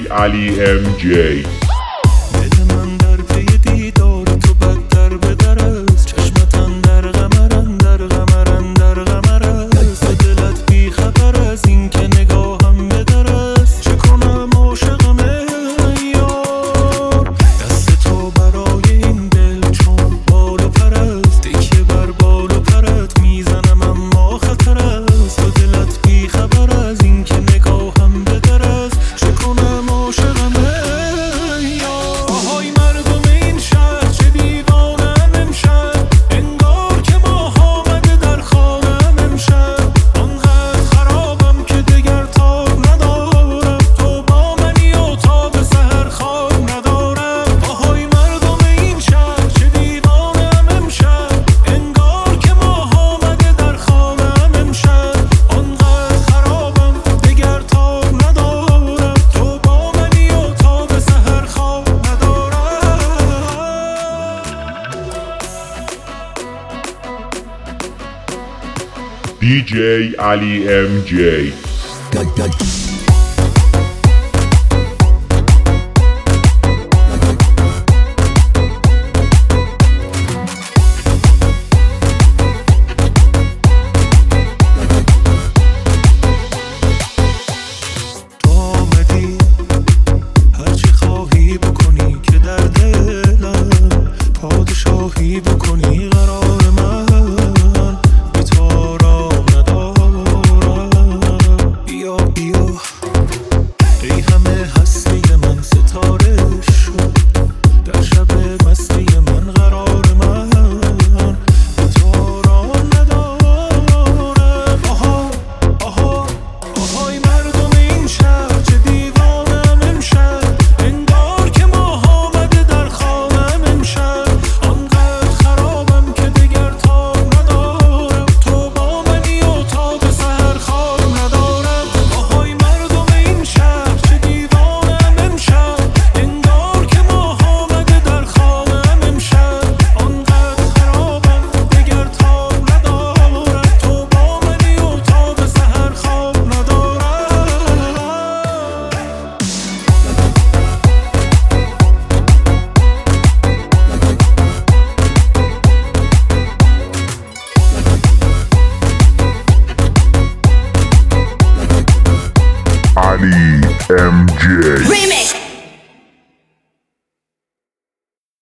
علی MJ. دل من در پی دیدار تو بدتر به در است، چشمت اندر قمر اندر قمر اندر قمر است. دلت بی خبر از این که نگاهم به در است، چه کنم عاشقم ای یار. دست تو برای این دل چون بال و پر است، تکیه بر بال و پرت میزنم اما خطر است. و دلت بی خبر از این که نگاهم به در است، چه کنم عاشقم ای یار. آهای مردم این شهر چه دیوانم امشب، انگار که ماه آمده در خانم امشب. آنقدر خرابم که دگر تاب ندارم، تو با منی و تا به سحر خواب ندارم. آهای مردم این شهر چه دیوانم امشب، انگار که ماه آمده در خانم امشب. آنقدر خرابم دگر تاب ندارم، تو با منی و تا به سحر خواب ندارم. DJ علی MJ.